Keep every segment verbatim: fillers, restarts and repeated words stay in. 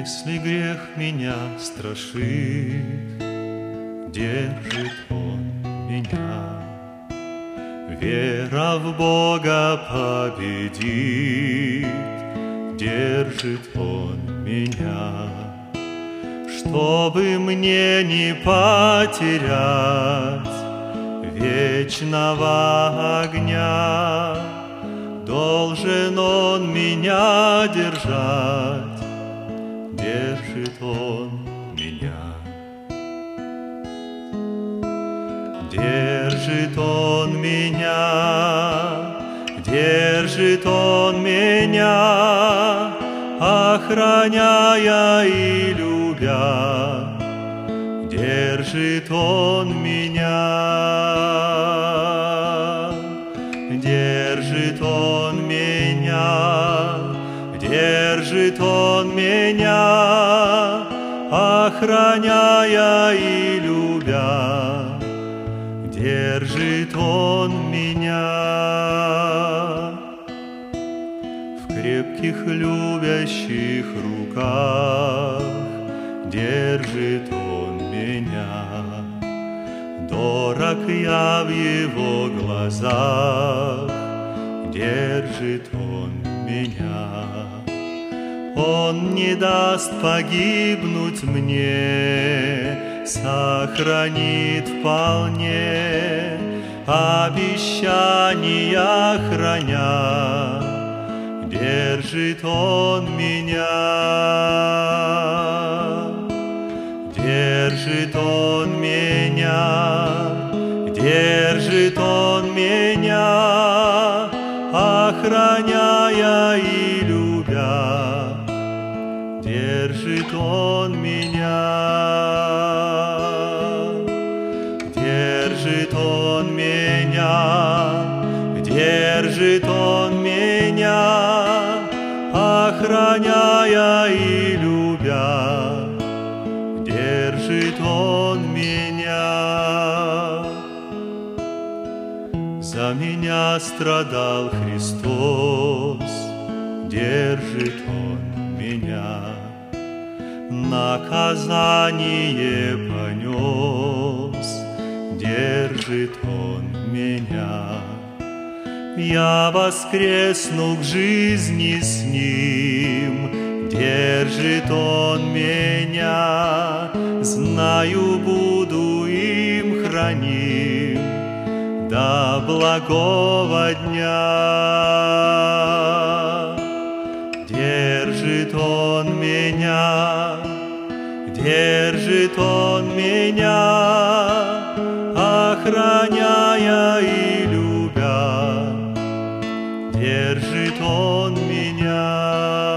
Если грех меня страшит, держит Он меня. Вера в Бога победит, держит Он меня. Чтобы мне не потерять вечного огня, должен Он меня держать, держит Он меня. Держит Он меня, держит Он меня, охраняя и любя, держит Он меня. Держит Он меня, держит Он меня, охраняя и любя, держит Он меня. В крепких любящих руках держит Он меня. Дорог я в Его глазах, держит Он меня. Он не даст погибнуть мне, сохранит вполне, обещания храня, держит Он меня. Держит Он меня, держит Он меня, охраняя и любя, держит Он меня. Держит Он меня, держит Он меня, охраняя и любя, держит Он меня. За меня страдал Христос, держит Он меня. Наказание понес, держит Он меня. Я воскресну к жизни с Ним, держит Он меня. Знаю, буду им храним до благого дня. Держит Он меня, держит Он меня, охраняя и любя, держит Он меня.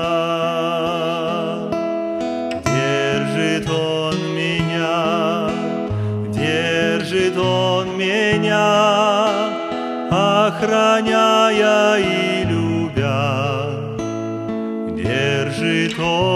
Держит Он меня, держит Он меня, охраняя и любя, держит Он